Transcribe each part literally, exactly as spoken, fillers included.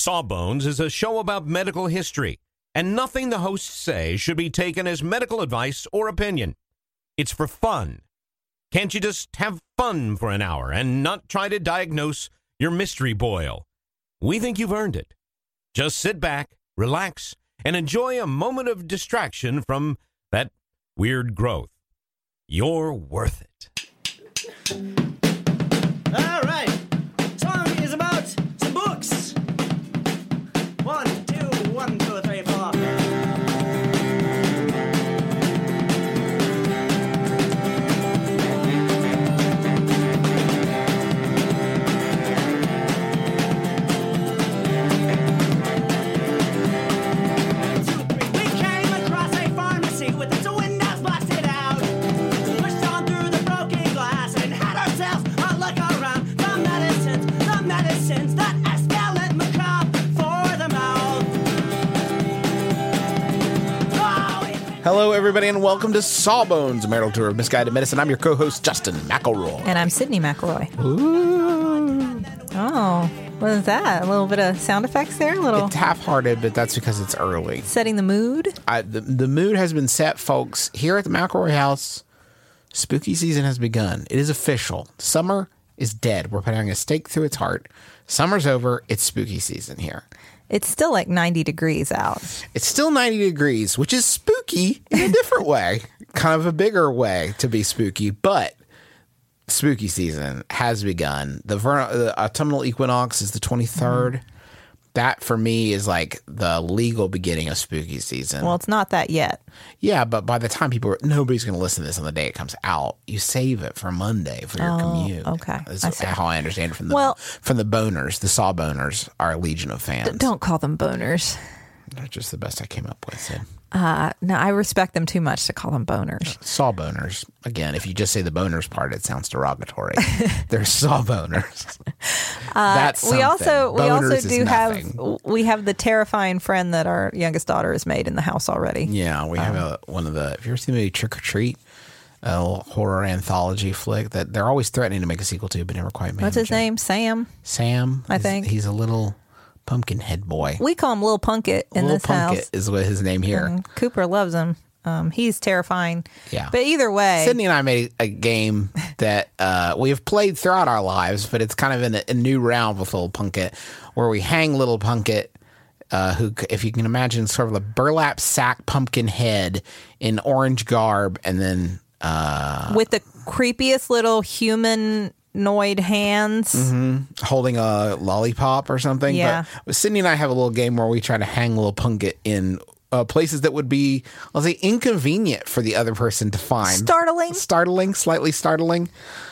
Sawbones is a show about medical history, and nothing the hosts say should be taken as medical advice or opinion. It's for fun. Can't you just have fun for an hour and not try to diagnose your mystery boil? We think you've earned it. Just sit back, relax, and enjoy a moment of distraction from that weird growth. You're worth it. All right. Song is about some books. One, two, one, two, three, four. Hello, everybody, and welcome to Sawbones, a marital tour of misguided medicine. I'm your co-host, Justin McElroy. And I'm Sydney McElroy. Ooh. Oh, what is that? A little bit of sound effects there? A little It's half-hearted, but that's because it's early. setting the mood? I, the, the mood has been set, folks. Here at the McElroy house, spooky season has begun. It is official. Summer is dead. We're putting a stake through its heart. Summer's over. It's spooky season here. It's still like ninety degrees out. It's still ninety degrees, which is spooky in a different way. Kind of a bigger way to be spooky, but spooky season has begun. The, ver- the autumnal equinox is the twenty-third. Mm. That, for me, is like the legal beginning of spooky season. Well, it's not that yet. Yeah, but by the time people are, nobody's going to listen to this on the day it comes out. You save it for Monday for your Oh, commute. okay. That's I see. how I understand it from the Well- from the boners. The saw boners are a legion of fans. D- don't call them boners. They're just the best I came up with, Sid. Uh, no, I respect them too much to call them boners. Saw boners. Again, if you just say the boners part, it sounds derogatory. They're saw boners. That's something. We also we Boners also is do nothing. have we have the terrifying friend that our youngest daughter has made in the house already. Yeah, we have a, one of the. Have you ever seen the movie Trick or Treat? A little horror anthology flick that they're always threatening to make a sequel to, but never quite made. What's his name? Sam. Sam. I He's- think. he's a little pumpkin head boy. We call him Lil Punkit in Little this Punkit house. is what his name here. And Cooper loves him. Um, he's terrifying. Yeah. But either way, Sydney and I made a game that uh, we have played throughout our lives, but it's kind of in a, a new round with Little Punkit, where we hang Little Punkit, uh, who, if you can imagine, sort of a burlap sack pumpkin head in orange garb, and then uh, with the creepiest little humanoid hands. Mm-hmm. holding a lollipop or something. Yeah. But Sydney and I have a little game where we try to hang Little Punkit in uh, places that would be, I'll say, inconvenient for the other person to find. Startling. Startling, slightly startling.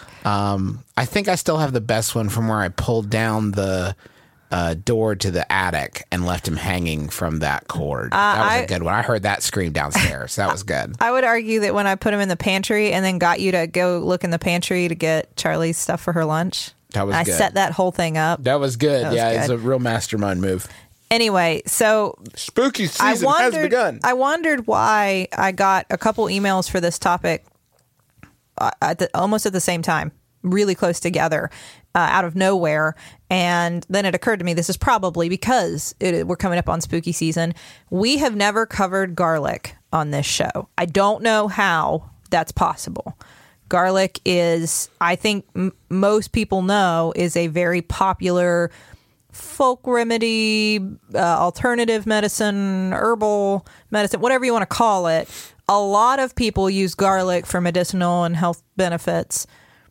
Um, I think I still have the best one from where I pulled down the uh, door to the attic and left him hanging from that cord. Uh, that was I- a good one. I heard that scream downstairs. That was good. I would argue that when I put him in the pantry and then got you to go look in the pantry to get Charlie's stuff for her lunch, That was I good. set that whole thing up. That was good. That was yeah, it's good. a real mastermind move. Anyway, so Spooky season I has wondered, begun. I wondered why I got a couple emails for this topic uh, at the, almost at the same time, really close together, uh, out of nowhere. And then it occurred to me, this is probably because it, we're coming up on spooky season. We have never covered garlic on this show. I don't know how that's possible. Garlic is, I think m- most people know, is a very popular folk remedy, uh, alternative medicine, herbal medicine, whatever you want to call it. A lot of people use garlic for medicinal and health benefits.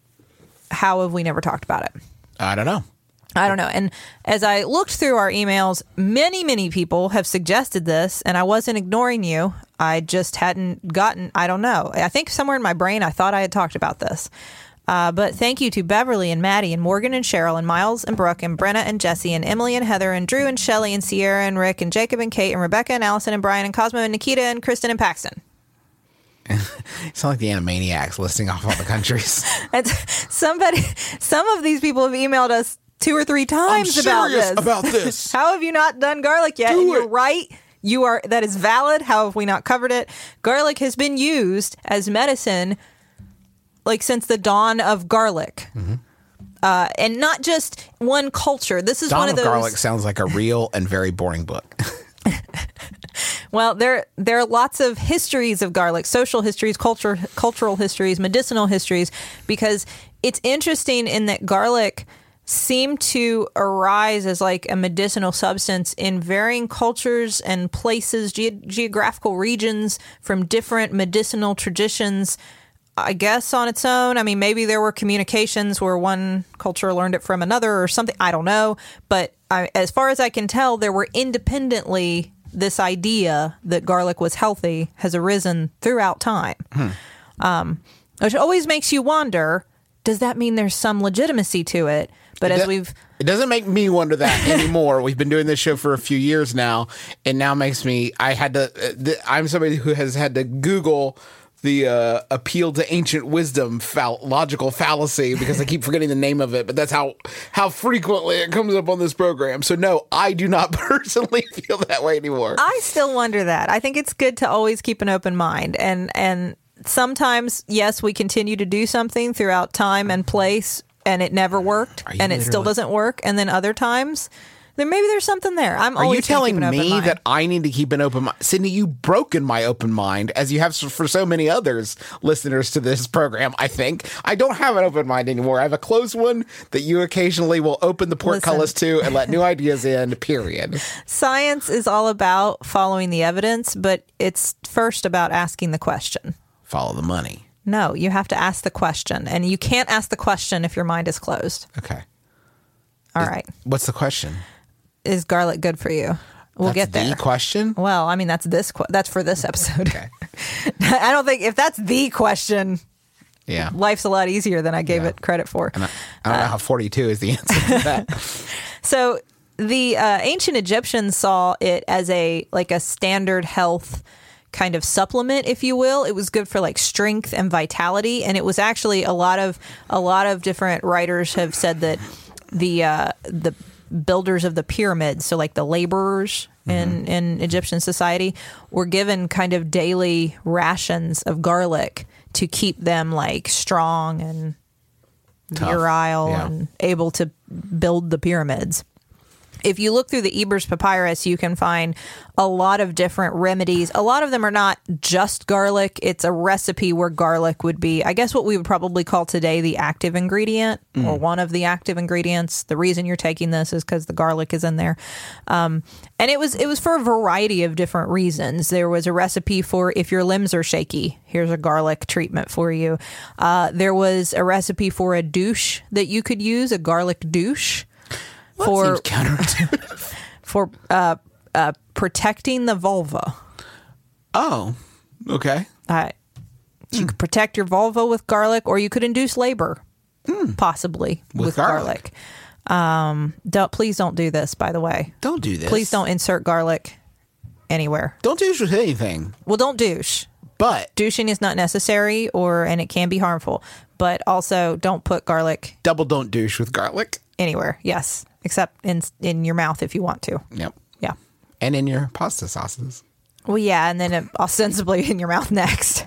How have we never talked about it? I don't know. I don't know. And as I looked through our emails, many, many people have suggested this, and I wasn't ignoring you. I just hadn't gotten, I don't know. I think somewhere in my brain, I thought I had talked about this. Uh, but thank you to Beverly and Maddie and Morgan and Cheryl and Miles and Brooke and Brenna and Jesse and Emily and Heather and Drew and Shelly and Sierra and Rick and Jacob and Kate and Rebecca and Allison and Brian and Cosmo and Nikita and Kristen and Paxton. You sound like the Animaniacs listing off all the countries. And somebody, some of these people have emailed us two or three times I'm about serious this. about this. How have you not done garlic yet? Do and it. you're right. You are. That is valid. How have we not covered it? Garlic has been used as medicine like since the dawn of garlic. Mm-hmm. uh, and not just one culture. This is Dawn one of of those. Garlic sounds like a real and very boring book. Well, there there are lots of histories of garlic, social histories, culture, cultural histories, medicinal histories, because it's interesting in that garlic seemed to arise as like a medicinal substance in varying cultures and places, ge- geographical regions from different medicinal traditions. I guess on its own. I mean, maybe there were communications where one culture learned it from another or something. I don't know. But I, as far as I can tell, there were independently this idea that garlic was healthy has arisen throughout time, hmm. um, which always makes you wonder, does that mean there's some legitimacy to it? But it as do- we've... It doesn't make me wonder that anymore. We've been doing this show for a few years now, and now makes me... I had to... Uh, th- I'm somebody who has had to Google the uh, appeal to ancient wisdom fall- logical fallacy because I keep forgetting the name of it, but that's how how frequently it comes up on this program. So no, I do not personally feel that way anymore. I still wonder that. I think it's good to always keep an open mind, and and sometimes, yes, we continue to do something throughout time and place, and it never worked, and it still literally- doesn't work, and then other times, then maybe there's something there. I'm Are always you telling gonna keep an open me mind. that I need to keep an open mind? Sydney, you've broken my open mind, as you have for so many others listeners to this program, I think. I don't have an open mind anymore. I have a closed one that you occasionally will open the portcullis to and let new ideas in, period. Science is all about following the evidence, but it's first about asking the question. Follow the money. No, you have to ask the question, and you can't ask the question if your mind is closed. Okay. All Is- right. What's the question? Is garlic good for you? We'll That's get there. the question? Well, I mean, that's this. Qu- that's for this episode. Okay. I don't think if that's the question, Yeah. life's a lot easier than I gave Yeah. it credit for. And I, I don't know how forty-two is the answer to that. So the uh, ancient Egyptians saw it as a like a standard health kind of supplement, if you will. It was good for like strength and vitality, and it was actually a lot of a lot of different writers have said that the uh, the builders of the pyramids, so like the laborers in, in Egyptian society, were given kind of daily rations of garlic to keep them like strong and Tough. virile Yeah. and able to build the pyramids. If you look through the Ebers Papyrus, you can find a lot of different remedies. A lot of them are not just garlic. It's a recipe where garlic would be, I guess, what we would probably call today the active ingredient or one of the active ingredients. The reason you're taking this is because the garlic is in there. Um, and it was it was for a variety of different reasons. There was a recipe for if your limbs are shaky, here's a garlic treatment for you. Uh, there was a recipe for a douche that you could use, a garlic douche. Well, For that seems counterintuitive. for uh, uh, protecting the vulva. Oh, okay. Uh, you could protect your vulva with garlic, or you could induce labor, possibly With with, garlic. garlic. Um, don't please don't do this. By the way, Don't do this. please don't insert garlic anywhere. Don't douche with anything. Well, don't douche. But Douching is not necessary, or and it can be harmful. But also, don't put garlic double don't douche with garlic. anywhere. Yes, except in in your mouth if you want to. Yep. Yeah. And in your pasta sauces. Well, yeah, and then it ostensibly in your mouth next.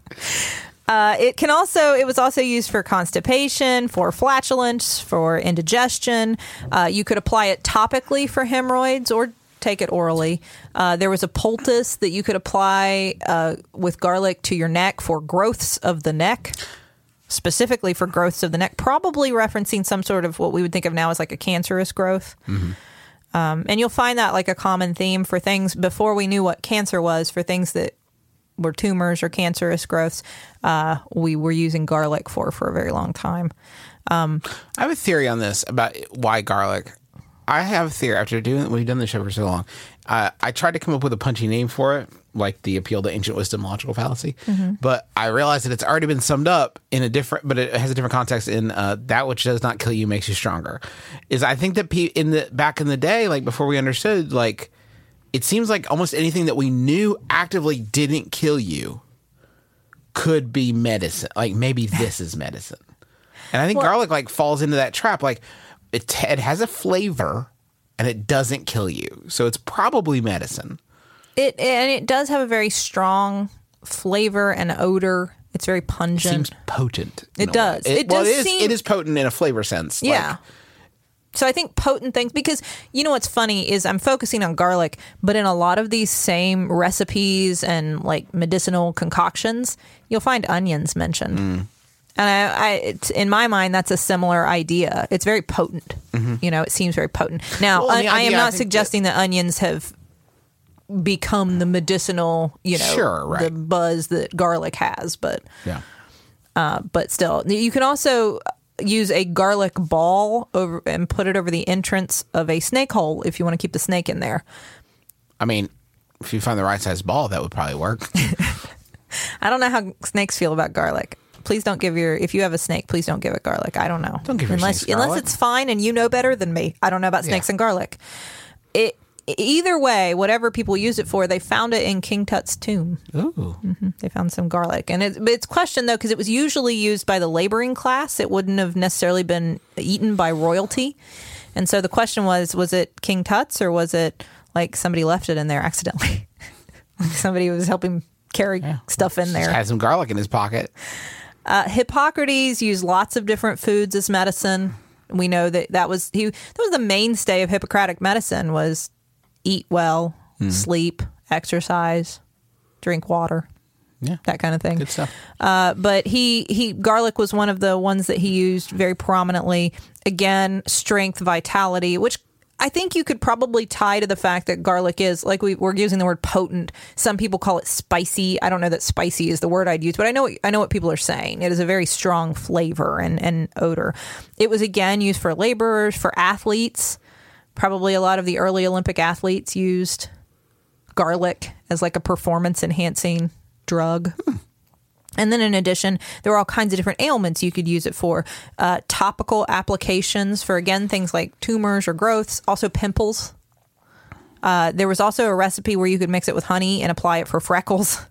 Uh, it can also, it was also used for constipation, for flatulence, for indigestion. Uh, you could apply it topically for hemorrhoids or take it orally. Uh, there was a poultice that you could apply uh, with garlic to your neck for growths of the neck, specifically for growths of the neck, probably referencing some sort of what we would think of now as like a cancerous growth. Mm-hmm. Um, and you'll find that like a common theme for things before we knew what cancer was, for things that were tumors or cancerous growths, uh, we were using garlic for for a very long time. Um, I have a theory on this about why garlic. I have a theory after doing we've done the show for so long. Uh, I tried to come up with a punchy name for it, like the appeal to ancient wisdom logical fallacy, Mm-hmm. but I realized that it's already been summed up in a different, but it has a different context in uh, that which does not kill you makes you stronger. Is I think that pe- in the back in the day, like before we understood, like it seems like almost anything that we knew actively didn't kill you could be medicine. Like maybe this is medicine. And I think Well- garlic like falls into that trap. Like it, it has a flavor and it doesn't kill you. So it's probably medicine. it and it does have a very strong flavor and odor It's very pungent. Seems potent. in It a does. way. It well, does it is, seem- it is potent in a flavor sense. Yeah. Like, So I think potent things, because you know what's funny is I'm focusing on garlic, but in a lot of these same recipes and like medicinal concoctions, you'll find onions mentioned. Mm. And I, I it's, in my mind, that's a similar idea. It's very potent. You know, it seems very potent. Now, Well, I, the I am idea, I not think suggesting that, onions have become the medicinal, you know, Sure, right. the buzz that garlic has, but yeah. but still, you can also use a garlic ball over and put it over the entrance of a snake hole if you want to keep the snake in there. I mean, if you find the right size ball, that would probably work. I don't know how snakes feel about garlic. Please don't give your if you have a snake, please don't give it garlic. I don't know. Don't give your unless snakes unless garlic. it's fine and you know better than me. I don't know about snakes Yeah. and garlic. It either way, whatever people use it for, they found it in King Tut's tomb. Ooh. They found some garlic, and it, but it's questioned though because it was usually used by the laboring class. It wouldn't have necessarily been eaten by royalty, and so the question was: was it King Tut's or was it like somebody left it in there accidentally? Like somebody was helping carry stuff in there. Had some garlic in his pocket. Uh, Hippocrates used lots of different foods as medicine. We know that that was he. That was the mainstay of Hippocratic medicine: was eat well, sleep, exercise, drink water, Yeah. that kind of thing. Good stuff. Uh, but he he garlic was one of the ones that he used very prominently. Again, strength, vitality, which I think you could probably tie to the fact that garlic is, like we, we're using the word potent. Some people call it spicy. I don't know that spicy is the word I'd use, but I know I know what people are saying. It is a very strong flavor and, and odor. It was, again, used for laborers, for athletes. Probably a lot of the early Olympic athletes used garlic as like a performance-enhancing drug. Hmm. And then in addition, there were all kinds of different ailments you could use it for. Uh, topical applications for, again, things like tumors or growths, also pimples. Uh, there was also a recipe where you could mix it with honey and apply it for freckles.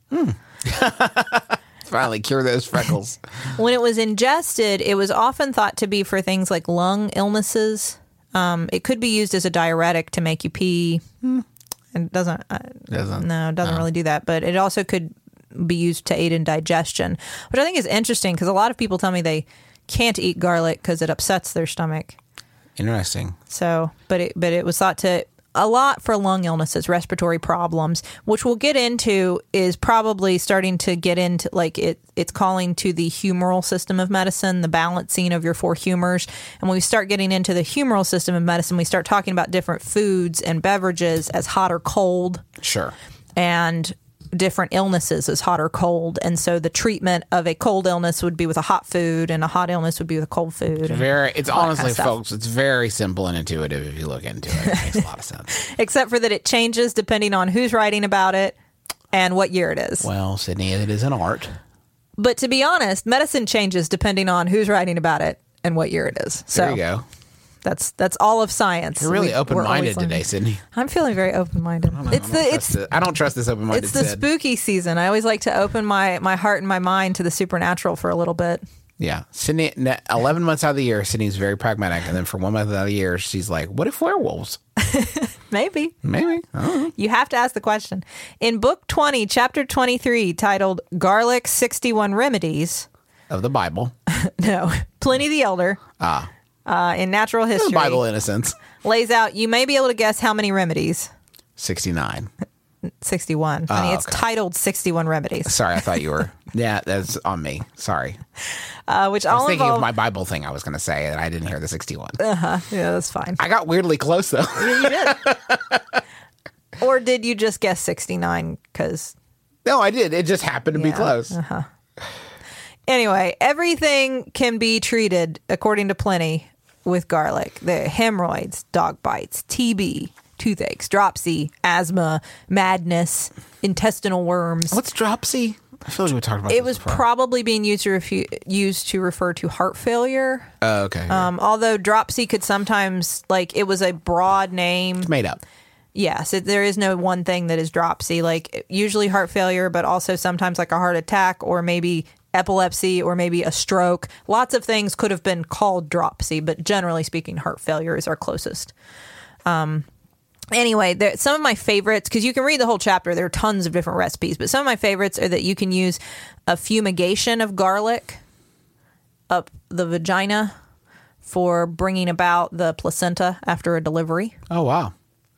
Finally cure those freckles. When it was ingested, it was often thought to be for things like lung illnesses. Um, it could be used as a diuretic to make you pee. And it doesn't, uh, Doesn't. no, it doesn't really do that. But it also could be used to aid in digestion, which I think is interesting because a lot of people tell me they can't eat garlic because it upsets their stomach. Interesting. So, but it, but it was thought to a lot for lung illnesses, respiratory problems, which we'll get into is probably starting to get into like it. It's calling to the humoral system of medicine, the balancing of your four humors. And when we start getting into the humoral system of medicine, we start talking about different foods and beverages as hot or cold, Sure. and different illnesses as hot or cold. And so the treatment of a cold illness would be with a hot food, and a hot illness would be with a cold food. and Very. It's all that kind honestly, of stuff. folks, it's very simple and intuitive if you look into it. It makes a lot of sense. Except for that it changes depending on who's writing about it and what year it is. Well, Sydney, it is an art. But to be honest, medicine changes depending on who's writing about it and what year it is. So There you go. that's that's all of science. You're really We- we're open-minded always learning. today, Sydney. I'm feeling very open-minded. It's I the don't it's trust it. I don't trust this open-minded it's the Sid. spooky season. I always like to open my my heart and my mind to the supernatural for a little bit. Yeah. Sydney, ne- eleven months out of the year, Sydney's very pragmatic. And then for one month out of the year, she's like, what if werewolves? Maybe. Maybe. I don't know. You have to ask the question. In book twenty, chapter twenty-three, titled Garlic sixty-one Remedies, Of the Bible. no, Pliny the Elder, Ah. uh, in natural The history, Bible innocence. lays out, you may be able to guess how many remedies. sixty-nine. sixty-one. I mean, Oh, it's okay. titled sixty-one Remedies, Sorry, I thought you were. Yeah, that's on me. Sorry. uh, which I was all thinking involve... of my Bible thing I was going to say, and I didn't hear the sixty-one. Yeah, that's fine. I got weirdly close, though. You did. Or did you just guess sixty-nine? Because No, I did. It just happened to be Yeah. close. anyway, everything can be treated, according to Pliny, with garlic. The hemorrhoids, dog bites, T B, toothaches, dropsy, asthma, madness, intestinal worms. What's dropsy? I feel like we talked about It this was before. probably being used to refu- used to refer to heart failure. Oh, okay. Um, although dropsy could sometimes, like, it was a broad name. Made up. Yes, it, there is no one thing that is dropsy. Like, usually heart failure, but also sometimes like a heart attack or maybe epilepsy or maybe a stroke. Lots of things could have been called dropsy, but generally speaking, heart failure is our closest. Um, Anyway, there, some of my favorites, because you can read the whole chapter, there are tons of different recipes, but some of my favorites are that you can use a fumigation of garlic up the vagina for bringing about the placenta after a delivery. Oh, wow.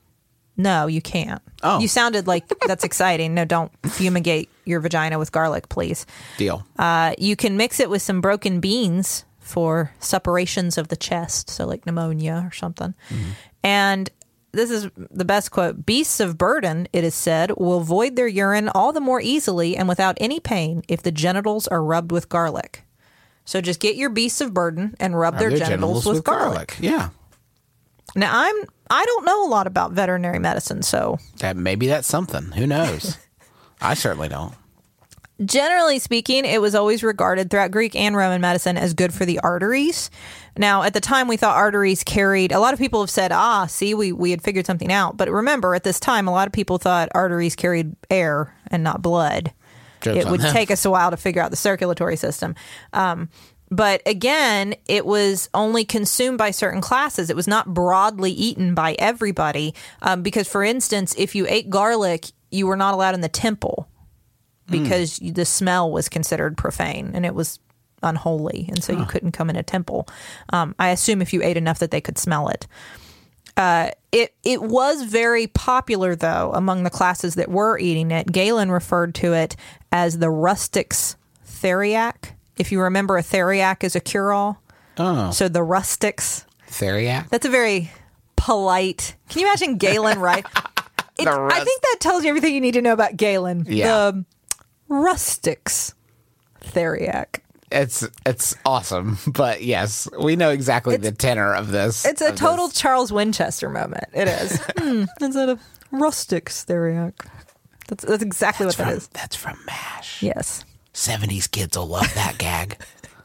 No, you can't. Oh. You sounded like that's exciting. No, don't fumigate your vagina with garlic, please. Deal. Uh, you can mix it with some broken beans for suppurations of the chest, so like pneumonia or something. Mm-hmm. And this is the best quote. Beasts of burden, it is said, will void their urine all the more easily and without any pain if the genitals are rubbed with garlic. So just get your beasts of burden and rub, rub their, their genitals, genitals with, with garlic. garlic. Yeah. Now, I'm, I don't know a lot about veterinary medicine, so... That, maybe that's something. Who knows? I certainly don't. Generally speaking, it was always regarded throughout Greek and Roman medicine as good for the arteries. Now, at the time, we thought arteries carried... A lot of people have said, ah, see, we, we had figured something out. But remember, at this time, a lot of people thought arteries carried air and not blood. Jokes it would them. take us a while to figure out the circulatory system. Um, but again, it was only consumed by certain classes. It was not broadly eaten by everybody. Um, because, for instance, if you ate garlic, you were not allowed in the temple because mm. the smell was considered profane and it was unholy. And so huh. you couldn't come in a temple. Um, I assume if you ate enough that they could smell it. Uh, it it was very popular, though, among the classes that were eating it. Galen referred to it as the rustics' theriac. If you remember, a theriac is a cure-all. Oh. So the rustics. Theriac? That's a very polite... Can you imagine Galen, right? It, rust- I think that tells you everything you need to know about Galen. Yeah. The rustics' theriac. It's it's awesome, but yes, we know exactly it's, the tenor of this. It's a total this. Charles Winchester moment. It is. hmm, instead of rustics theriac. That's that's exactly that's what from, that is. That's from MASH. Yes. seventies kids will love that gag.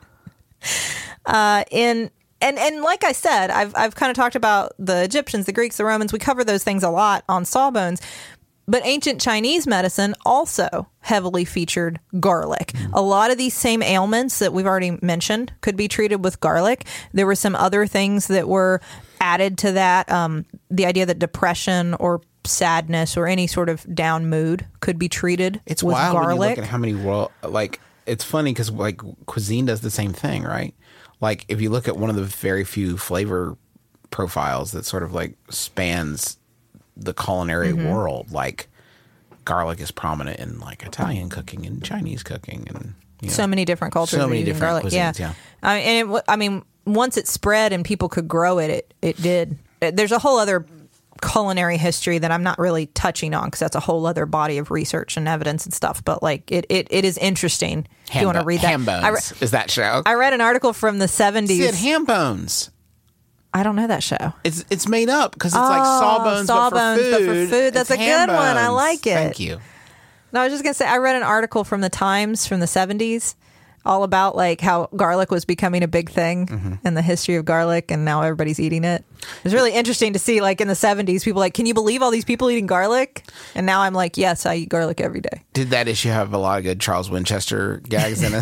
Uh, in and and like I said, I've I've kind of talked about the Egyptians, the Greeks, the Romans. We cover those things a lot on Sawbones. But ancient Chinese medicine also heavily featured garlic. Mm. A lot of these same ailments that we've already mentioned could be treated with garlic. There were some other things that were added to that. Um, the idea that depression or sadness or any sort of down mood could be treated it's with wild garlic. When you look at how many world, like, it's funny because like cuisine does the same thing, right? Like if you look at one of the very few flavor profiles that sort of like spans the culinary mm-hmm. world, like garlic is prominent in like Italian cooking and Chinese cooking, and you know, so many different cultures. So many different garlic. cuisines. Yeah, yeah. I mean, and it, I mean, once it spread and people could grow it, it it did. There's a whole other culinary history that I'm not really touching on because that's a whole other body of research and evidence and stuff. But like, it it, it is interesting. Ham if you want to read that? Ham Bones I re- is that show? I read an article from the seventies. Sid Ham Bones. I don't know that show. It's it's made up because it's oh, like Sawbones, Sawbones, but for food. But for food. That's it's a good one. I bones. like it. Thank you. No, I was just gonna say I read an article from the Times from the seventies, all about like how garlic was becoming a big thing mm-hmm. and the history of garlic, and now everybody's eating it. It was really interesting to see, like in the seventies, people like, can you believe all these people eating garlic? And now I'm like, yes, I eat garlic every day. Did that issue have a lot of good Charles Winchester gags in it?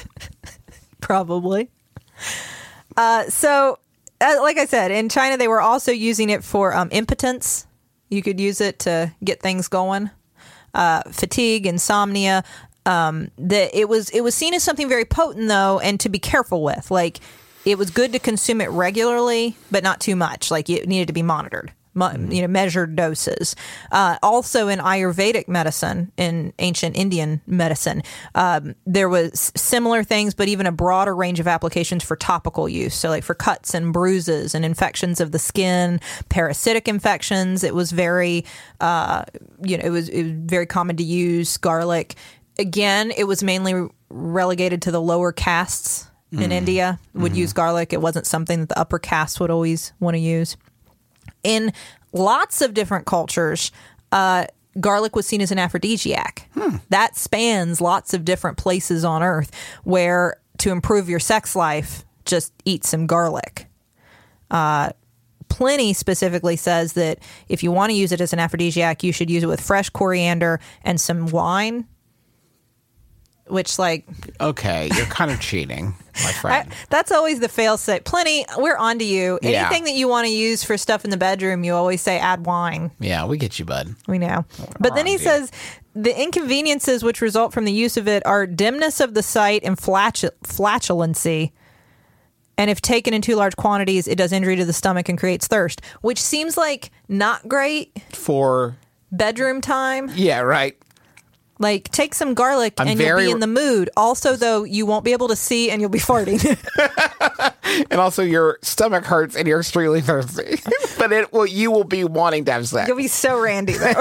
Probably. Uh, so. Uh, like I said, in China, they were also using it for um, impotence. You could use it to get things going. Uh, fatigue, insomnia. Um, the, it was it was seen as something very potent, though, and to be careful with. Like, it was good to consume it regularly, but not too much. Like, it needed to be monitored. You know, measured doses. Uh, also in Ayurvedic medicine, in ancient Indian medicine, um, there was similar things, but even a broader range of applications for topical use. So like for cuts and bruises and infections of the skin, parasitic infections. It was very, uh, you know, it was, it was very common to use garlic. Again, it was mainly relegated to the lower castes in mm. India would mm. use garlic. It wasn't something that the upper castes would always want to use. In lots of different cultures, uh, garlic was seen as an aphrodisiac. Hmm. That spans lots of different places on Earth where to improve your sex life, just eat some garlic. Uh, Pliny specifically says that if you want to use it as an aphrodisiac, you should use it with fresh coriander and some wine. which like Okay, you're kind of cheating, my I, friend. that's always the fail safe. Plenty, we're on to you. Yeah. Anything that you want to use for stuff in the bedroom, you always say add wine. Yeah, we get you, bud. We know. But then he on to you. says the inconveniences which result from the use of it are dimness of the sight and flatu- flatulency. And if taken in too large quantities, it does injury to the stomach and creates thirst, which seems like not great For bedroom time. yeah, right. Like, take some garlic I'm and you'll very- be in the mood. Also, though, you won't be able to see and you'll be farting. And also, your stomach hurts and you're extremely thirsty. But it will. You will be wanting to have sex. You'll be so randy, though.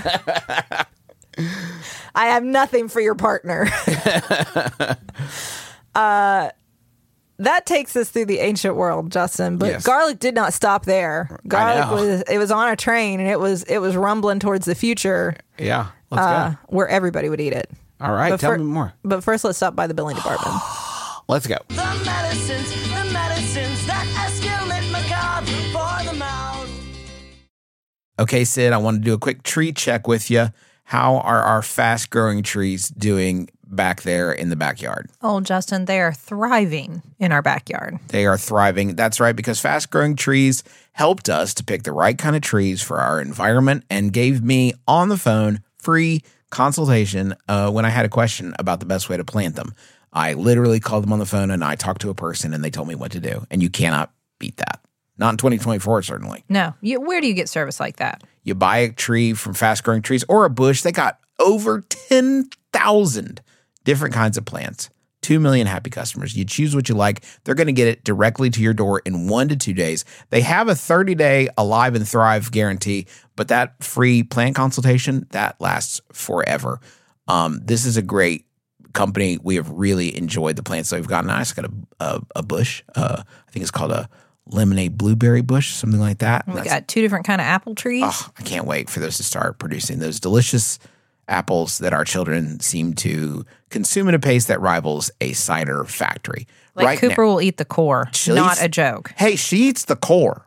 I have nothing for your partner. uh, that takes us through the ancient world, Justin. But Yes. garlic did not stop there. Garlic know. was it was on a train and it was it was rumbling towards the future, Yeah, let's uh, go. where everybody would eat it. All right, But tell fir- me more. But first, let's stop by the billing department. Let's go. The medicines, the medicines that escalate macabre for the mouth. Okay, Sid, I want to do a quick tree check with you. How are our fast-growing trees doing back there in the backyard? Oh, Justin, they are thriving in our backyard. They are thriving. That's right, because fast-growing trees helped us to pick the right kind of trees for our environment and gave me on the phone free consultation uh, when I had a question about the best way to plant them. I literally called them on the phone and I talked to a person and they told me what to do. And you cannot beat that. Not in twenty twenty-four, certainly. No, you, where do you get service like that? You buy a tree from Fast Growing Trees or a bush. They got over ten thousand different kinds of plants. two million happy customers. You choose what you like. They're going to get it directly to your door in one to two days. They have a thirty-day Alive and Thrive guarantee, but that free plant consultation, that lasts forever. Um, this is a great company. We have really enjoyed the plants that we've gotten. I just got a, a, a bush. Uh, I think it's called a lemonade blueberry bush, something like that. We That's- got two different kind of apple trees. Oh, I can't wait for those to start producing those delicious apples that our children seem to consume at a pace that rivals a cider factory. like right Cooper now, will eat the core, She not eats- a joke. hey, she eats the core.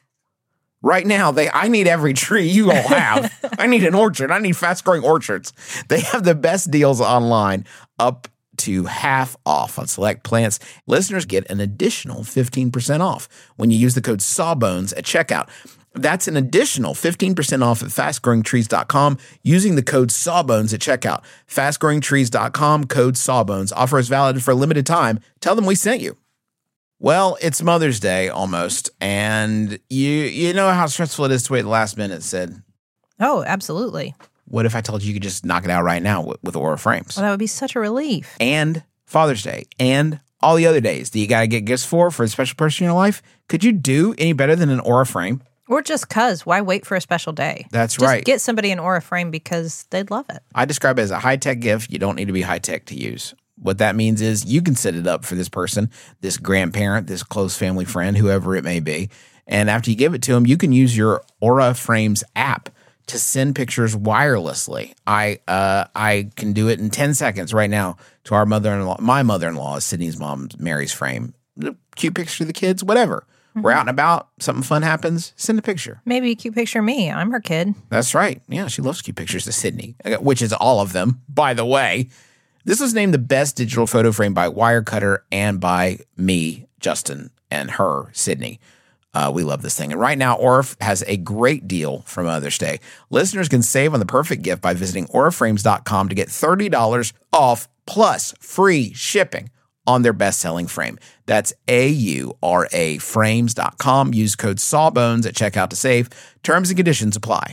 Right now, they I need every tree you all have. I need an orchard. I need fast growing orchards. They have the best deals online, up to half off on select plants. Listeners get an additional fifteen percent off when you use the code Sawbones at checkout. That's an additional fifteen percent off at fast growing trees dot com using the code Sawbones at checkout. fast growing trees dot com, code Sawbones. Offer is valid for a limited time. Tell them we sent you. Well, it's Mother's Day almost, and you you know how stressful it is to wait the last minute, Sid. Oh, absolutely. What if I told you you could just knock it out right now with, with Aura Frames? Well, that would be such a relief. And Father's Day, and all the other days that you got to get gifts for for a special person in your life. Could you do any better than an Aura Frame? Or just cuz, why wait for a special day? That's just right. get somebody an Aura frame because they'd love it. I describe it as a high-tech gift. You don't need to be high-tech to use. What that means is you can set it up for this person, this grandparent, this close family friend, whoever it may be. And after you give it to them, you can use your Aura Frames app to send pictures wirelessly. I uh, I can do it in ten seconds right now to our mother-in-law. My mother-in-law is Sydney's mom, Mary's frame. Cute picture of the kids, whatever. Mm-hmm. We're out and about, something fun happens, send a picture. Maybe a cute picture of me. I'm her kid. That's right. Yeah, she loves cute pictures of Sydney, which is all of them, by the way. This was named the best digital photo frame by Wirecutter and by me, Justin, and her, Sydney. Uh, we love this thing. And right now, Aura has a great deal for Mother's Day. Listeners can save on the perfect gift by visiting aura frames dot com to get thirty dollars off plus free shipping on their best-selling frame. That's A U R A frames dot com. Use code Sawbones at checkout to save. Terms and conditions apply.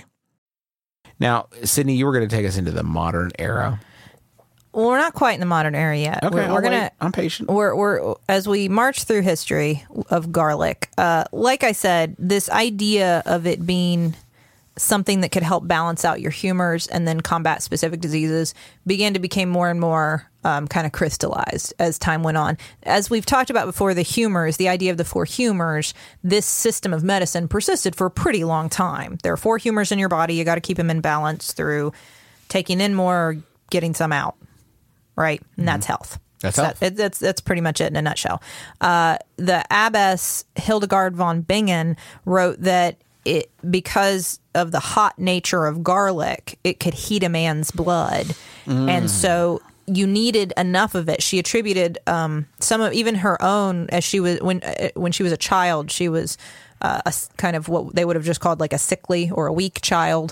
Now, Sydney, you were going to take us into the modern era. Well, we're not quite in the modern era yet. Okay, we're, I'll we're gonna. wait. I'm patient. We're we're as we march through history of garlic. Uh, like I said, this idea of it being something that could help balance out your humors and then combat specific diseases began to become more and more um, kind of crystallized as time went on. As we've talked about before, the humors, the idea of the four humors, this system of medicine persisted for a pretty long time. There are four humors in your body. You got to keep them in balance through taking in more or getting some out. Right, and that's health. That's So health. That, that's that's pretty much it in a nutshell. Uh, the abbess Hildegard von Bingen wrote that it because of the hot nature of garlic, it could heat a man's blood, and so you needed enough of it. She attributed um, some of even her own as she was when uh, when she was a child. She was uh, a s- kind of what they would have just called like a sickly or a weak child,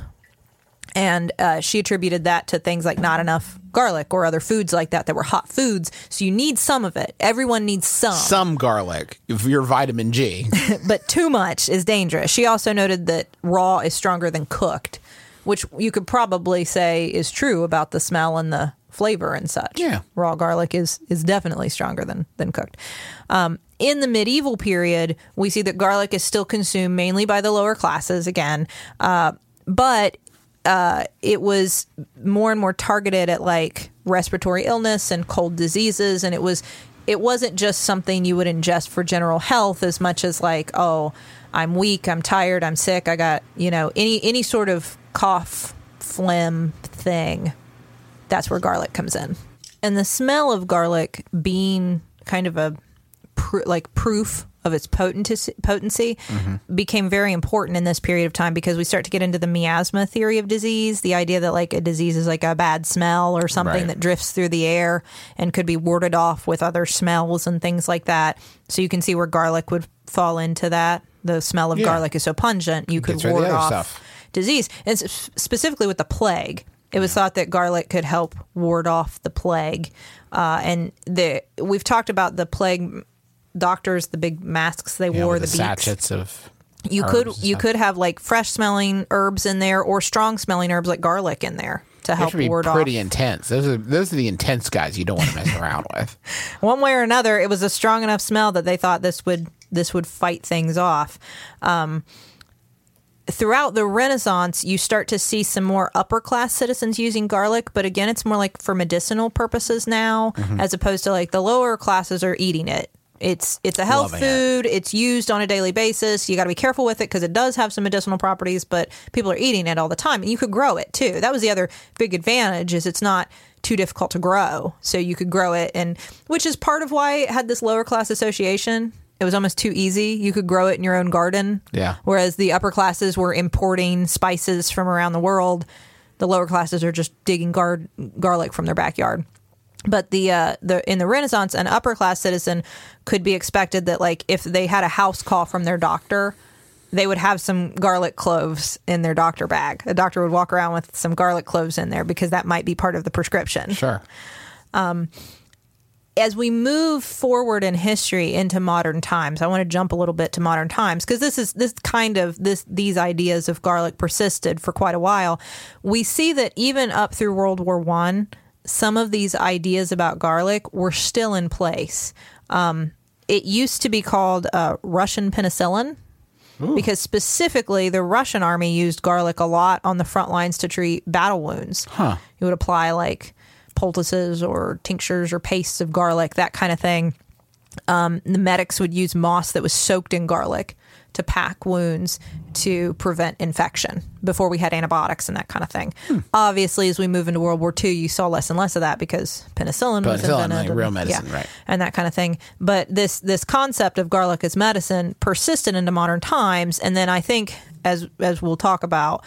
and uh, she attributed that to things like not enough garlic or other foods like that that were hot foods. So you need some of it. Everyone needs some. Some garlic if you're vitamin G. But too much is dangerous. She also noted that raw is stronger than cooked, which you could probably say is true about the smell and the flavor and such. Yeah. Raw garlic is is definitely stronger than, than cooked. Um, in the medieval period, we see that garlic is still consumed mainly by the lower classes again, uh, but uh, it was more and more targeted at like respiratory illness and cold diseases, and it was it wasn't just something you would ingest for general health as much as like, oh, I'm weak, I'm tired, I'm sick, I got, you know, any any sort of cough, phlegm thing. That's where garlic comes in. And the smell of garlic being kind of a pr- like proof of its potency, potency mm-hmm. became very important in this period of time because we start to get into the miasma theory of disease, the idea that like a disease is like a bad smell or something right. that drifts through the air and could be warded off with other smells and things like that. So you can see where garlic would fall into that. The smell of yeah. garlic is so pungent, you could Gets rid of ward the other off stuff. disease. And s- specifically with the plague. It was thought that garlic could help ward off the plague. Uh, and the we've talked about the plague doctors, the big masks they Yeah, wore, with the, the beaks. sachets of You herbs could and you stuff. could have like fresh smelling herbs in there or strong smelling herbs like garlic in there to They help should be ward pretty off. intense. Those are those are the intense guys you don't want to mess around with. One way or another, it was a strong enough smell that they thought this would this would fight things off. Um, Throughout the Renaissance, you start to see some more upper class citizens using garlic, but again, it's more like for medicinal purposes now, mm-hmm. as opposed to like the lower classes are eating it. It's it's a health Loving food. It. It's used on a daily basis. You got to be careful with it because it does have some medicinal properties, but people are eating it all the time, and you could grow it too. That was the other big advantage is it's not too difficult to grow, so you could grow it, and which is part of why it had this lower class association. It was almost too easy. You could grow it in your own garden. Yeah. Whereas the upper classes were importing spices from around the world. The lower classes are just digging gar- garlic from their backyard. But the uh, the in the Renaissance, an upper class citizen could be expected that like if they had a house call from their doctor, they would have some garlic cloves in their doctor bag. The doctor would walk around with some garlic cloves in there because that might be part of the prescription. Sure. Um, as we move forward in history into modern times, I want to jump a little bit to modern times because this is this kind of this these ideas of garlic persisted for quite a while. We see that even up through World War One, some of these ideas about garlic were still in place. Um, it used to be called uh, Russian penicillin. Ooh. Because specifically the Russian army used garlic a lot on the front lines to treat battle wounds. Huh. You would apply like poultices or tinctures or pastes of garlic, that kind of thing. Um, the medics would use moss that was soaked in garlic to pack wounds to prevent infection before we had antibiotics and that kind of thing. Hmm. Obviously, as we move into World War Two, you saw less and less of that because penicillin, was Penicillin, invented. like real and- medicine, yeah, right. and that kind of thing. But this this concept of garlic as medicine persisted into modern times. And then I think, as as we'll talk about,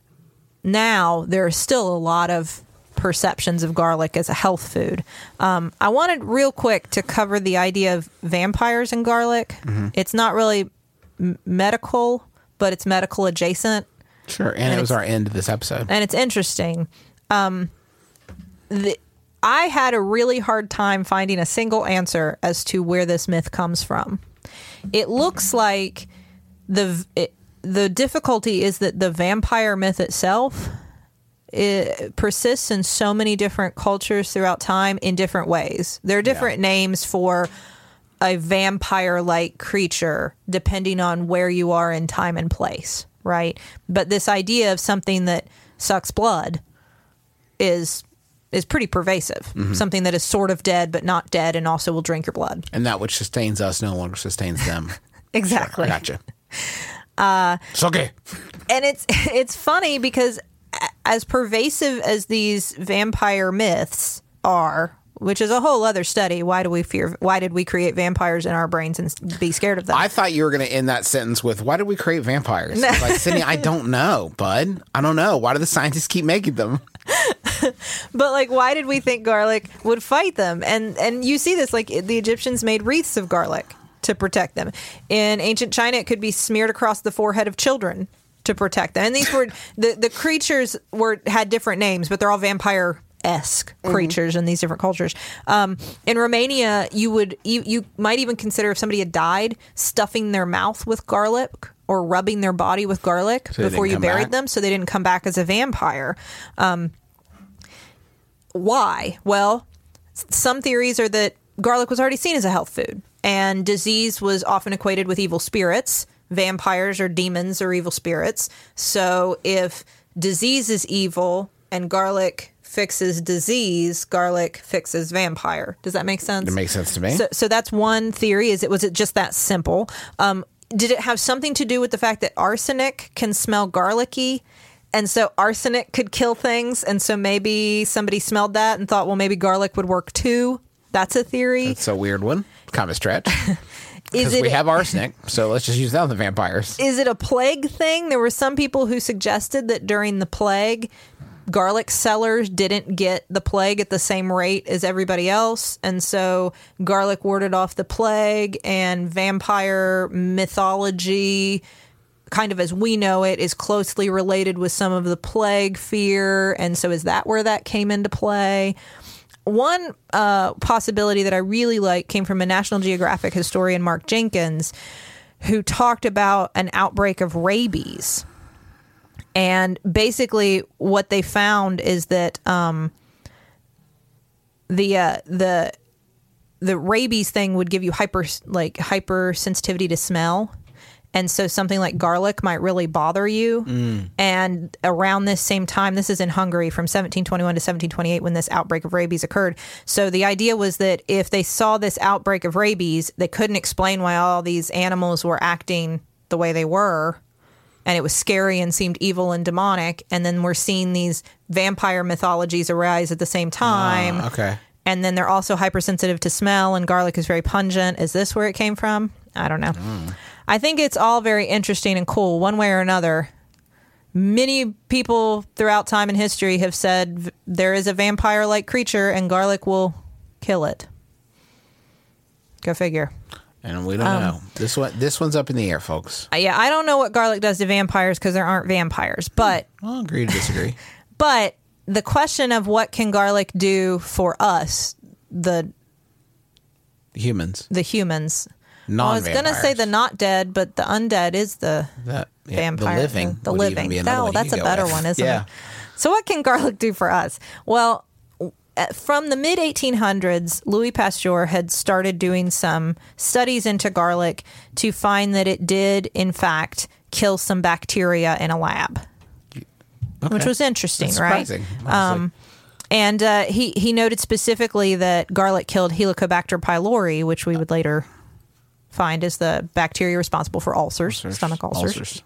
now there are still a lot of perceptions of garlic as a health food. Um, I wanted real quick to cover the idea of vampires and garlic. Mm-hmm. It's not really m- medical, but it's medical adjacent. Sure, and, And it was it's- our end of this episode. And it's interesting. Um, the, I had a really hard time finding a single answer as to where this myth comes from. It looks like the it, the difficulty is that the vampire myth itself it persists in so many different cultures throughout time in different ways. There are different Yeah. names for a vampire-like creature depending on where you are in time and place, right? But this idea of something that sucks blood is is pretty pervasive. Mm-hmm. Something that is sort of dead but not dead and also will drink your blood. And that which sustains us no longer sustains them. Exactly. Sure, gotcha. Uh, it's okay. And it's it's funny because as pervasive as these vampire myths are, which is a whole other study, why do we fear? Why did we create vampires in our brains and be scared of them? I thought you were going to end that sentence with, why did we create vampires? Like, Sydney, I don't know, bud. I don't know. Why do the scientists keep making them? But like, why did we think garlic would fight them? And and you see this, like the Egyptians made wreaths of garlic to protect them. In ancient China, it could be smeared across the forehead of children to protect them. And these were the the creatures were had different names, but they're all vampire esque creatures in these different cultures. Um, in Romania, you would you, you might even consider, if somebody had died, stuffing their mouth with garlic or rubbing their body with garlic So they before didn't you come buried back? them, so they didn't come back as a vampire. Um, why? Well, s- some theories are that garlic was already seen as a health food, and disease was often equated with evil spirits. Vampires or demons or evil spirits. So if disease is evil and garlic fixes disease, garlic fixes vampire. Does that make sense? It makes sense to me. So, so that's one theory. Is it was it just that simple? Um, did it have something to do with the fact that arsenic can smell garlicky, and so arsenic could kill things, and so maybe somebody smelled that and thought, well, maybe garlic would work too? That's a theory. It's a weird one. Kind of a stretch. Is Because it we have arsenic, so let's just use that on the vampires. is it a plague thing? There were some people who suggested that during the plague, garlic sellers didn't get the plague at the same rate as everybody else, and so garlic warded off the plague, and vampire mythology, kind of as we know it, is closely related with some of the plague fear, and so is that where that came into play? One uh, possibility that I really like came from a National Geographic historian, Mark Jenkins, who talked about an outbreak of rabies. And basically what they found is that um, the uh, the the rabies thing would give you hyper like hypersensitivity to smell. And so something like garlic might really bother you. Mm. And around this same time, this is in Hungary from seventeen twenty-one to seventeen twenty-eight when this outbreak of rabies occurred. So the idea was that if they saw this outbreak of rabies, they couldn't explain why all these animals were acting the way they were. And it was scary and seemed evil and demonic. And then we're seeing these vampire mythologies arise at the same time. Uh, okay. And then they're also hypersensitive to smell, and garlic is very pungent. Is this where it came from? I don't know. Mm. I think it's all very interesting and cool, one way or another. Many people throughout time and history have said v- there is a vampire-like creature, and garlic will kill it. Go figure. And we don't um, know. This one, this one's up in the air, folks. Uh, yeah, I don't know what garlic does to vampires because there aren't vampires, but I'll agree to disagree. But the question of what can garlic do for us, the humans, the humans. Non-vampires. Well, I was going to say the not dead, but the undead is the that, yeah, vampire. The living. The living. No, that's a better with. one, isn't yeah. it? So what can garlic do for us? Well, from the mid eighteen hundreds, Louis Pasteur had started doing some studies into garlic to find that it did, in fact, kill some bacteria in a lab, okay. which was interesting, That's right? Surprising, um, and uh, he, he noted specifically that garlic killed Helicobacter pylori, which we would later find is the bacteria responsible for ulcers, ulcers. stomach ulcers. ulcers.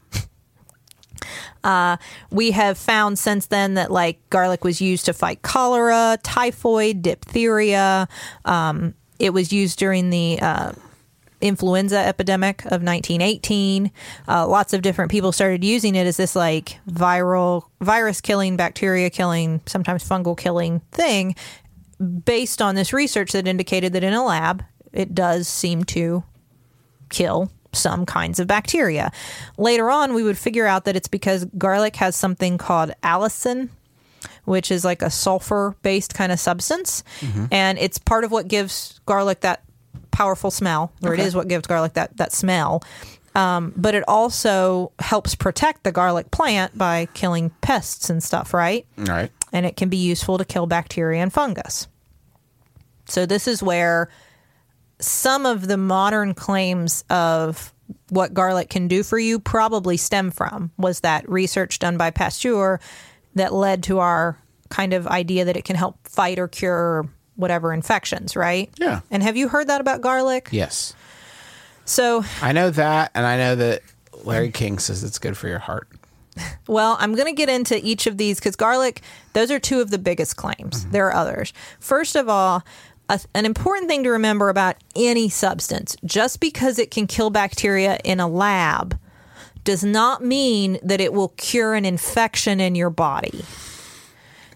Uh, we have found since then that like garlic was used to fight cholera, typhoid, diphtheria. Um, it was used during the uh, influenza epidemic of nineteen eighteen. Uh, lots of different people started using it as this like viral, virus killing, bacteria killing, sometimes fungal killing thing based on this research that indicated that in a lab, it does seem to kill some kinds of bacteria. Later on, we would figure out that it's because garlic has something called allicin, which is like a sulfur-based kind of substance. Mm-hmm. And it's part of what gives garlic that powerful smell, or okay. it is what gives garlic that, that smell. Um, but it also helps protect the garlic plant by killing pests and stuff, right? Right. And it can be useful to kill bacteria and fungus. So this is where some of the modern claims of what garlic can do for you probably stem from, was that research done by Pasteur that led to our kind of idea that it can help fight or cure whatever infections, right? Yeah. And have you heard that about garlic? Yes. So I know that, and I know that Larry King says it's good for your heart. Well, I'm going to get into each of these because garlic, those are two of the biggest claims. Mm-hmm. There are others. First of all, A, an important thing to remember about any substance, just because it can kill bacteria in a lab does not mean that it will cure an infection in your body.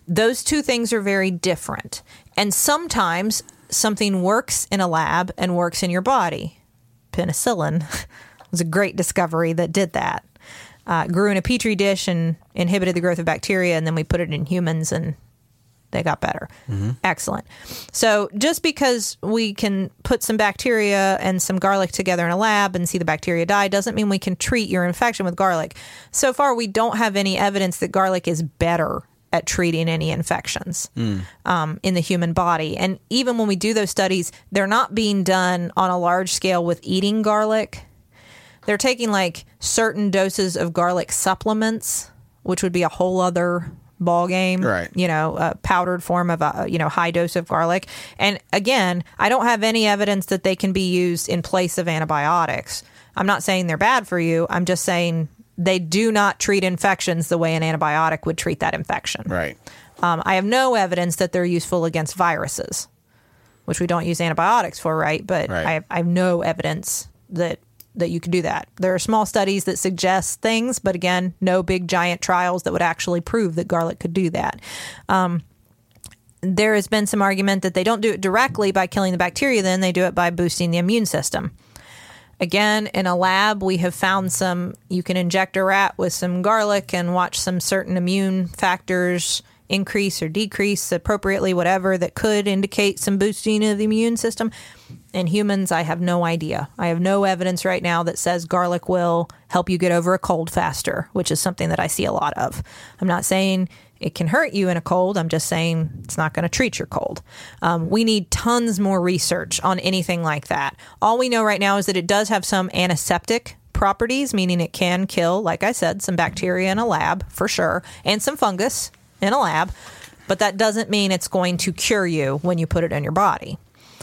those two things are very different. And sometimes something works in a lab and works in your body. Penicillin was a great discovery that did that. Uh, grew in a petri dish and inhibited the growth of bacteria, and then we put it in humans and they got better. Mm-hmm. Excellent. So just because we can put some bacteria and some garlic together in a lab and see the bacteria die doesn't mean we can treat your infection with garlic. So far, we don't have any evidence that garlic is better at treating any infections mm. um, in the human body. And even when we do those studies, they're not being done on a large scale with eating garlic. They're taking like certain doses of garlic supplements, which would be a whole other ball game, right? You know, a powdered form of a, you know, high dose of garlic. And again, I don't have any evidence that they can be used in place of antibiotics. I'm not saying they're bad for you. I'm just saying they do not treat infections the way an antibiotic would treat that infection. Right. Um, I have no evidence that they're useful against viruses, which we don't use antibiotics for, right? But right. I, have, I have no evidence that that you can do that. There are small studies that suggest things, but again, no big giant trials that would actually prove that garlic could do that. Um, there has been some argument that they don't do it directly by killing the bacteria, then they do it by boosting the immune system. Again, in a lab, we have found some, you can inject a rat with some garlic and watch some certain immune factors increase or decrease appropriately, whatever, that could indicate some boosting of the immune system. In humans, I have no idea. I have no evidence right now that says garlic will help you get over a cold faster, which is something that I see a lot of. I'm not saying it can hurt you in a cold. I'm just saying it's not going to treat your cold. Um, we need tons more research on anything like that. All we know right now is that it does have some antiseptic properties, meaning it can kill, like I said, some bacteria in a lab for sure, and some fungus in a lab, but that doesn't mean it's going to cure you when you put it in your body.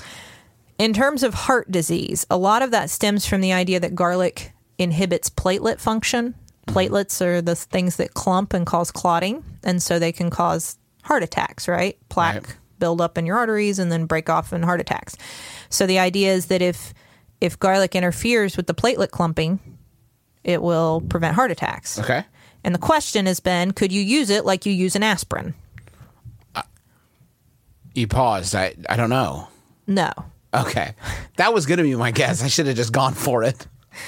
In terms of heart disease, a lot of that stems from the idea that garlic inhibits platelet function. Platelets are the things that clump and cause clotting, and so they can cause heart attacks, right? Plaque right. build up in your arteries and then break off in heart attacks. So the idea is that if if garlic interferes with the platelet clumping, it will prevent heart attacks. Okay. And the question has been, could you use it like you use an aspirin? Uh, you paused. I, I don't know. No. Okay. That was going to be my guess. I should have just gone for it.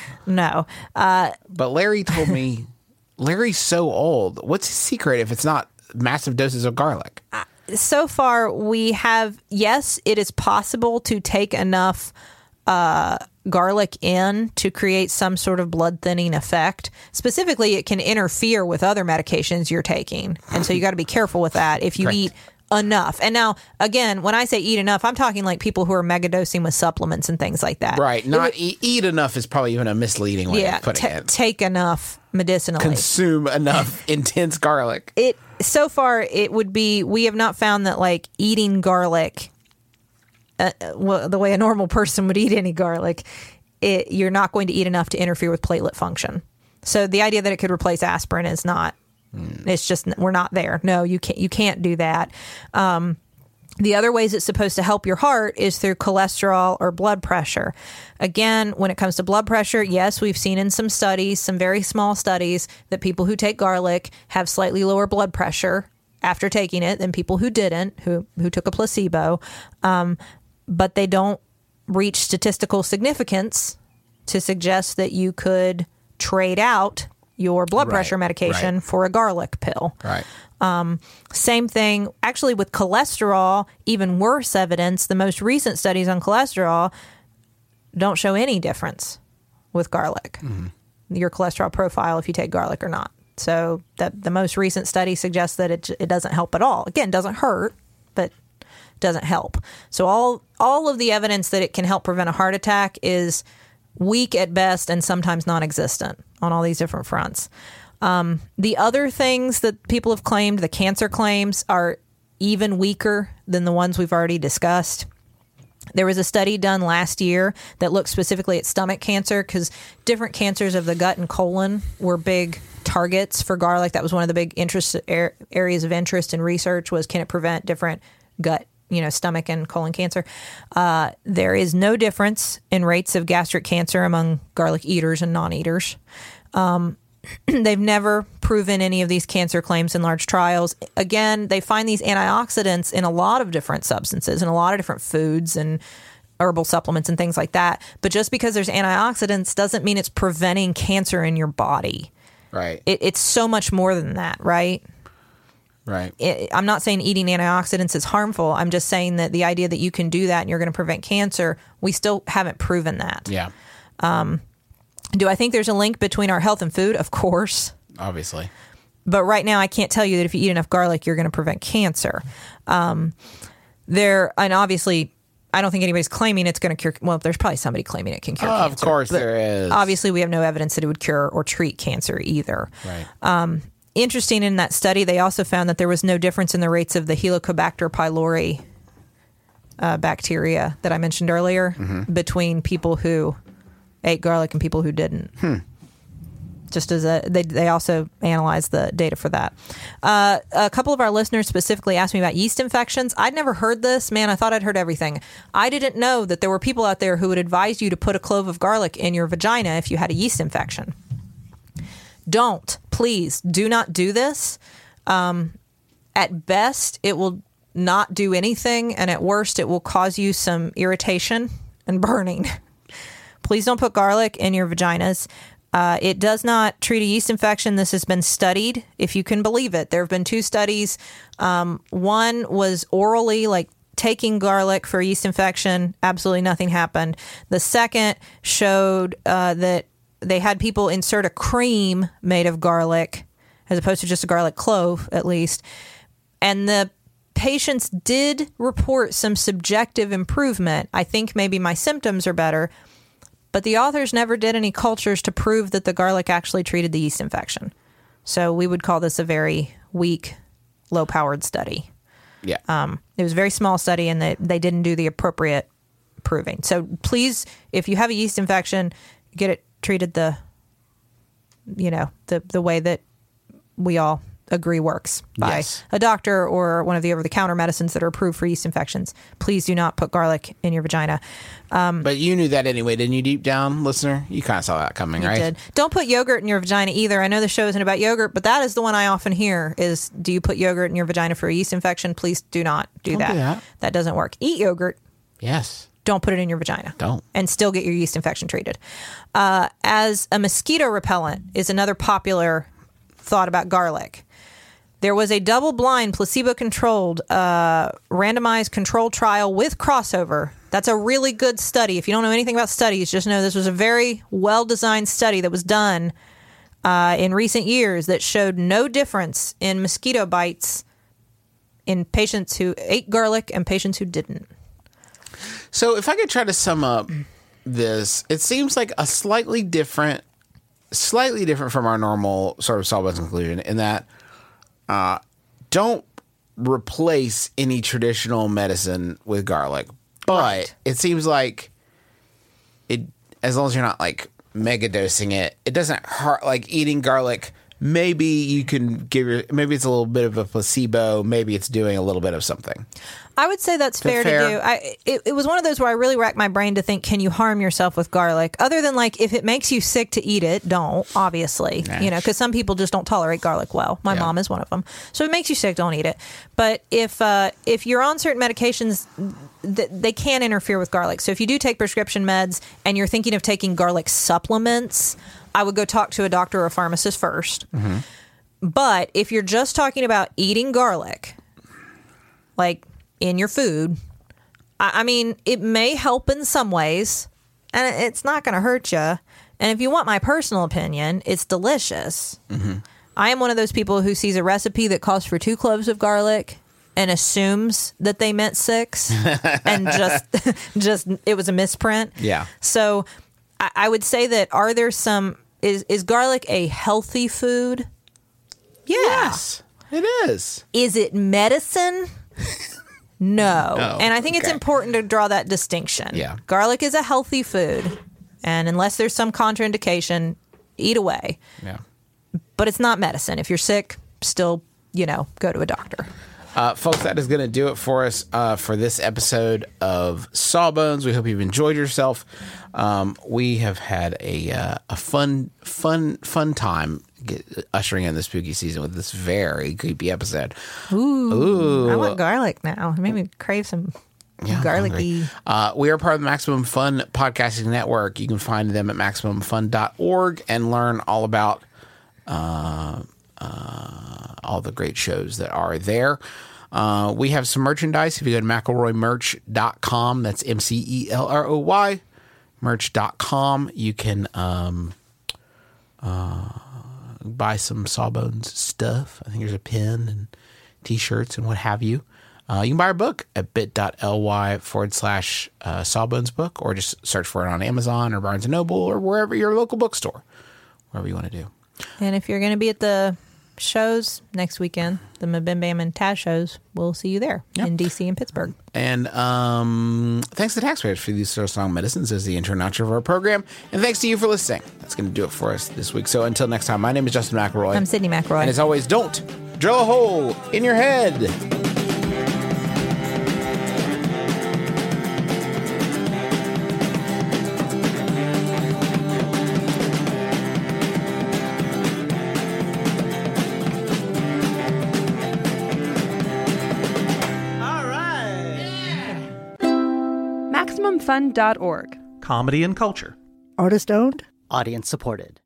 No. Uh, but Larry told me, Larry's so old. What's his secret if it's not massive doses of garlic? Uh, so far, we have, yes, it is possible to take enough uh, garlic in to create some sort of blood thinning effect. Specifically, it can interfere with other medications you're taking. And so you got to be careful with that if you Correct. eat enough. And now, again, when I say eat enough, I'm talking like people who are megadosing with supplements and things like that. Right. Not would, eat, eat enough is probably even a misleading way yeah, of putting t- it. Take enough medicinally. Consume enough intense garlic. It so far it would be we have not found that like eating garlic, uh, well, the way a normal person would eat any garlic, it, you're not going to eat enough to interfere with platelet function. So the idea that it could replace aspirin is not. It's just we're not there. No, you can't. You can't do that. Um, the other ways it's supposed to help your heart is through cholesterol or blood pressure. Again, when it comes to blood pressure, yes, we've seen in some studies, some very small studies, that people who take garlic have slightly lower blood pressure after taking it than people who didn't, who who took a placebo. Um, but they don't reach statistical significance to suggest that you could trade out your blood right, pressure medication right. for a garlic pill. Right. Um, same thing, actually, with cholesterol, even worse evidence. The most recent studies on cholesterol don't show any difference with garlic, mm. your cholesterol profile, if you take garlic or not. So that the most recent study suggests that it it doesn't help at all. Again, doesn't hurt, but doesn't help. So all all of the evidence that it can help prevent a heart attack is weak at best and sometimes non-existent on all these different fronts. Um, the other things that people have claimed, the cancer claims, are even weaker than the ones we've already discussed. There was a study done last year that looked specifically at stomach cancer because different cancers of the gut and colon were big targets for garlic. That was one of the big interest er, areas of interest in research was, can it prevent different gut, you know, stomach and colon cancer. Uh, there is no difference in rates of gastric cancer among garlic eaters and non-eaters. Um, They've never proven any of these cancer claims in large trials. Again, they find these antioxidants in a lot of different substances, in a lot of different foods and herbal supplements and things like that. But just because there's antioxidants doesn't mean it's preventing cancer in your body. Right. It, it's so much more than that, right? Right. It, I'm not saying eating antioxidants is harmful. I'm just saying that the idea that you can do that and you're going to prevent cancer, we still haven't proven that. Yeah. Um, do I think there's a link between our health and food? Of course. Obviously. But right now, I can't tell you that if you eat enough garlic, you're going to prevent cancer. Um, there, and obviously, I don't think anybody's claiming it's going to cure. Well, there's probably somebody claiming it can cure Oh, cancer. of course but there is. Obviously, we have no evidence that it would cure or treat cancer either. Right. Um, interesting, in that study, they also found that there was no difference in the rates of the Helicobacter pylori uh, bacteria that I mentioned earlier Mm-hmm. between people who ate garlic and people who didn't. Hmm. Just as a, they they also analyzed the data for that. Uh, a couple of our listeners specifically asked me about yeast infections. I'd never heard this. Man, I thought I'd heard everything. I didn't know that there were people out there who would advise you to put a clove of garlic in your vagina if you had a yeast infection. Don't. Please do not do this. Um, at best, it will not do anything, and at worst, it will cause you some irritation and burning. Please don't put garlic in your vaginas. Uh, it does not treat a yeast infection. This has been studied, if you can believe it. There have been two studies. Um, one was orally, like taking garlic for a yeast infection. Absolutely nothing happened. The second showed uh, that they had people insert a cream made of garlic, as opposed to just a garlic clove, at least. And the patients did report some subjective improvement. I think maybe my symptoms are better. But the authors never did any cultures to prove that the garlic actually treated the yeast infection. So we would call this a very weak, low-powered study. Yeah. Um, it was a very small study, and they, they didn't do the appropriate proving. So please, if you have a yeast infection, get it treated the, you know, the, the way that we all agree works by Yes. a doctor or one of the over-the-counter medicines that are approved for yeast infections. Please do not put garlic in your vagina. Um, but you knew that anyway, didn't you, deep down, listener? You kind of saw that coming, you right? did. Don't put yogurt in your vagina either. I know the show isn't about yogurt, but that is the one I often hear is, do you put yogurt in your vagina for a yeast infection? Please do not do Don't that. do that. That doesn't work. Eat yogurt. Yes. Don't put it in your vagina. Don't. And still get your yeast infection treated. Uh, as a mosquito repellent is another popular thought about garlic. There was a double-blind, placebo-controlled, uh, randomized control trial with crossover. That's a really good study. If you don't know anything about studies, just know this was a very well-designed study that was done uh, in recent years that showed no difference in mosquito bites in patients who ate garlic and patients who didn't. So if I could try to sum up this, it seems like a slightly different, slightly different from our normal sort of sawbones conclusion in that uh, don't replace any traditional medicine with garlic. But Right. it seems like it, as long as you're not like mega dosing it, it doesn't hurt. Like eating garlic, maybe you can give your, maybe it's a little bit of a placebo. Maybe it's doing a little bit of something. I would say that's fair, fair. to do. I it, it was one of those where I really racked my brain to think, can you harm yourself with garlic? Other than like, if it makes you sick to eat it, don't, obviously. Nah. You know, because some people just don't tolerate garlic well. My Yeah. mom is one of them. So if it makes you sick, don't eat it. But if uh, if you're on certain medications, th- they can interfere with garlic. So if you do take prescription meds and you're thinking of taking garlic supplements, I would go talk to a doctor or a pharmacist first. Mm-hmm. But if you're just talking about eating garlic, like in your food, I, I mean, it may help in some ways, and it's not going to hurt you. And if you want my personal opinion, it's delicious. Mm-hmm. I am one of those people who sees a recipe that calls for two cloves of garlic and assumes that they meant six, and just, just it was a misprint. Yeah. So I, I would say that are there some is is garlic a healthy food? Yeah. Yes, it is. Is it medicine? No. No, And I think it's okay. important to draw that distinction. Yeah. Garlic is a healthy food, and unless there's some contraindication, eat away. Yeah. But it's not medicine. If you're sick, still, you know, go to a doctor. Uh, folks, that is going to do it for us uh, for this episode of Sawbones. We hope you've enjoyed yourself. Um, we have had a uh, a fun, fun, fun time get, ushering in the spooky season with this very creepy episode. Ooh, Ooh. I want garlic now. It made me crave some Yeah, I'm garlicky. hungry. Uh, we are part of the Maximum Fun Podcasting Network. You can find them at maximum fun dot org and learn all about uh, uh, all the great shows that are there. Uh, we have some merchandise. If you go to McElroy merch dot com, that's M C E L R O Y, merch dot com, you can um, uh, buy some Sawbones stuff. I think there's a pin and T-shirts and what have you. Uh, you can buy our book at bit.ly forward slash uh, Sawbones book, or just search for it on Amazon or Barnes and Noble or wherever your local bookstore, wherever you want to do. And if you're going to be at the shows next weekend, the Mabim Bam and Taz shows, we'll see you there Yep. in D C and Pittsburgh. And um, thanks to taxpayers for these sort of strong medicines as the intro and outro of our program. And thanks to you for listening. That's going to do it for us this week. So until next time, my name is Justin McElroy. I'm Sydney McElroy. And as always, don't drill a hole in your head. All right. Maximum Fun dot org. Comedy and culture. Artist owned. Audience supported.